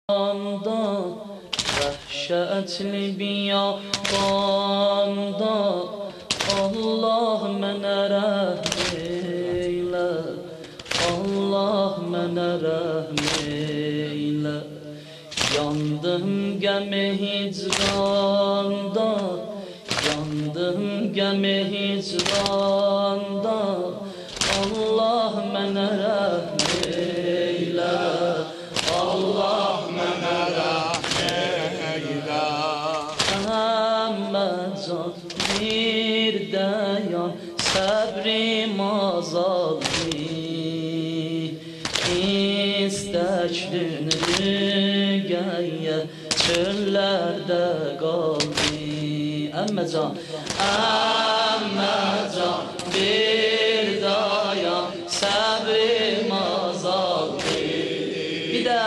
Anda vahşetli biyabanda Allah mənə rəhm eylə, Allah mənə rəhm eylə. Yandım gəmi hicranda, yandım gəmi hicranda Allah mənə rəhm eylə, Allah mənə rəhm eylə. Əmməcad bir dayan səbrim azaldı, İstəkli gəyə çöllərdə qaldı. Əmməcan, əmməcan bir dayan səbrim azaldı. Bir də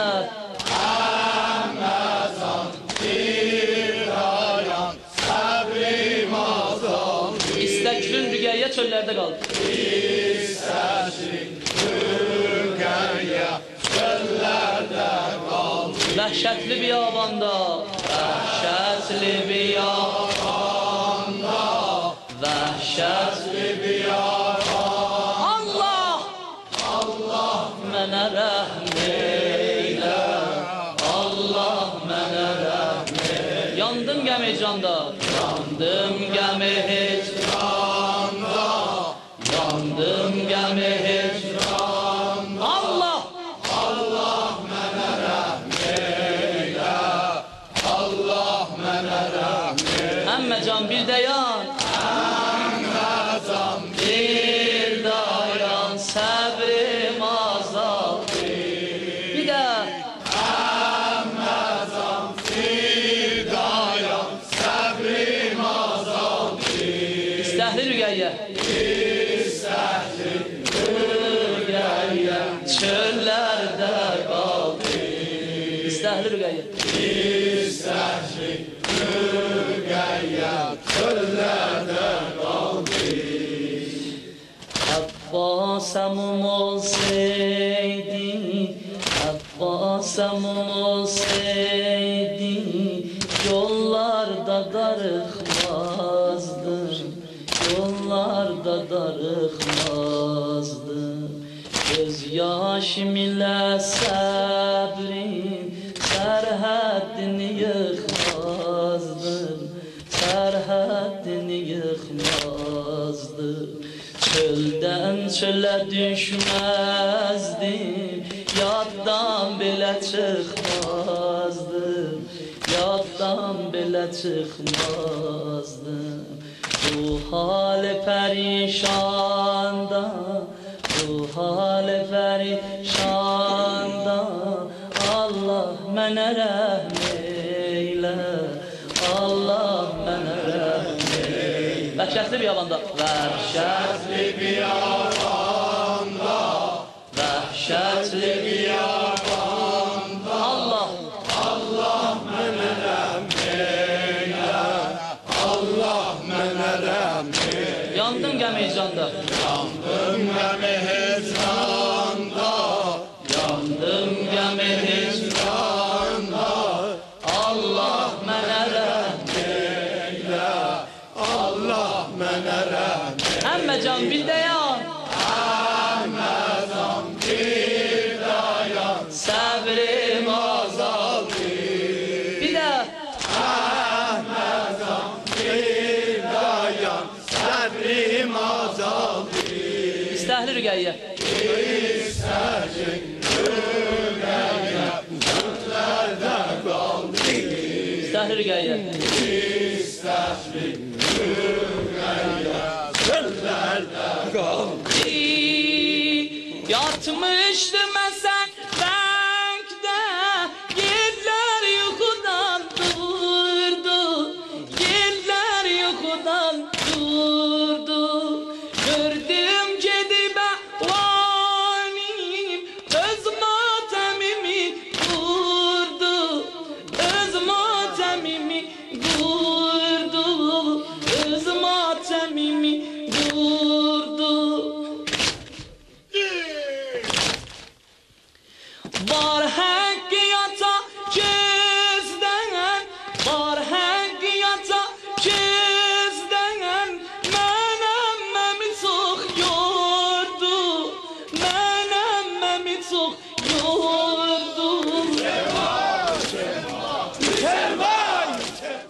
Əmməcan bir dayan səbrim azaldı. İstəkli rüqəyyə çöllərdə qaldı. İstəkli rüqəyyə çöllərdə qaldı. Vəhşətli biyabanda, vəhşətli biyabanda, vəhşətli biyabanda Allah, Allah mənə rəhm eylə, Allah mənə rəhm eylə. Yandım gəmi hicranda, yandım gəmi hicranda, yandım gəmi hicranda Allah, Allah mənə rəhm eylə, Allah mənə rəhm eylə. Əmməcan bir dayan, Əmməcan bir dayan səbrim azaldı. Bir də Əmməcan bir dayan səbrim azaldı. İstəkli rüqəyyə, İstəkli rüqəyyə çöllərdə qaldı. İstəkli rüqəyyə, İstəkli rüqəyyə çöllərdə qaldı. Abbasım olsaydı, Abbasım olsaydı yollarda darıxmazdım, yollarda darıxmazdım. Göz yaşım ilə səbrin sərhəddini yıxmazdım, sərhəddini yıxmazdım. Çöldən çölə düşməzdim, yaddan belə çıxmazdım, yaddan belə çıxmazdım. Bu hal pərişanda, bu hal pərişanda Allah mənə rəhm eylə, Allah mənə rəhm eylə. Vəhşətli biyabanda, vəhşətli biyabanda, vəhşətli biyabanda Allah, Allah mənə rəhm eylə, Allah mənə rəhm eylə. yandım gəmi hicranda, Yandım gəmi hicranda, yandım gəmi hicranda Allah mənə rəhm eylə, Allah mənə rəhm eylə. Əmməcan bir dayan, Əmməcan bir dayan səbrim azaldı. Bir də Əmməcan bir dayan səbrim azaldı. İstəkli rüqəyyə, İstəkli rüqəyyə çöllərdə qaldı. İstəkli rüqəyyə, İstəkli rüqəyyə çöllərdə qaldı. yatmışdım